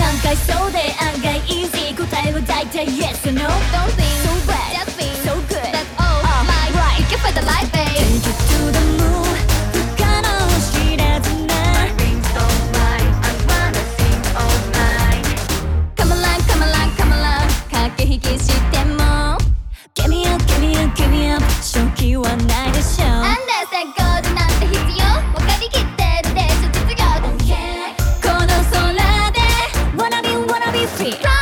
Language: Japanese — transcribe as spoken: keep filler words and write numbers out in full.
難解そうで案外 easy 答えは大体 yes or no Don't think so bad just think so good That's all my right Take it for the life babe Take it to the moon 不可能知らずな My dreams don't lie I wanna sing all night Come along come along come along 駆け引きしても Give me up give me up give me up 正気はないでしょアンダーセコードなんて必要分かりきってるでしょ実業この空で Wanna be wanna be free